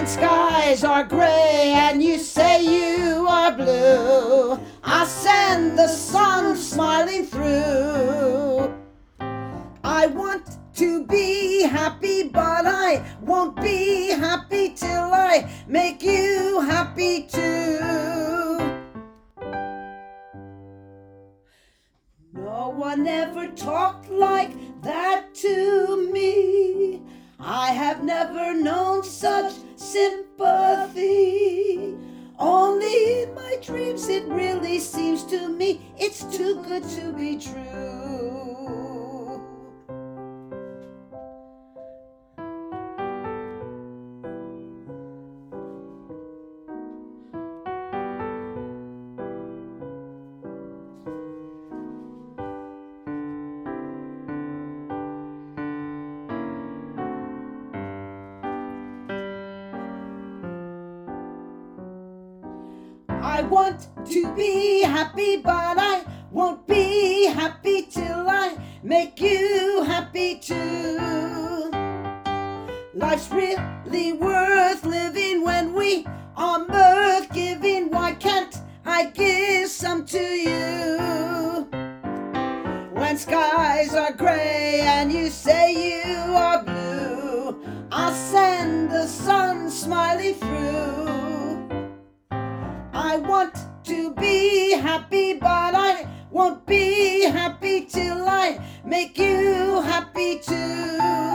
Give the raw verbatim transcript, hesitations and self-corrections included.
When skies are gray and you say you are blue, I'll send the sun smiling through. I want to be happy, but I won't be happy till I make you happy too. No one ever talked like that to me. I have never known such sympathy. Only in my dreams it really seems to me it's too good to be true. I want to be happy, but I won't be happy till I make you happy too. Life's really worth living when we are mirth giving. Why can't I give some to you? When skies are gray and you say you are blue, I'll send the sun smiling through. I want to be happy, but I won't be happy till I make you happy too.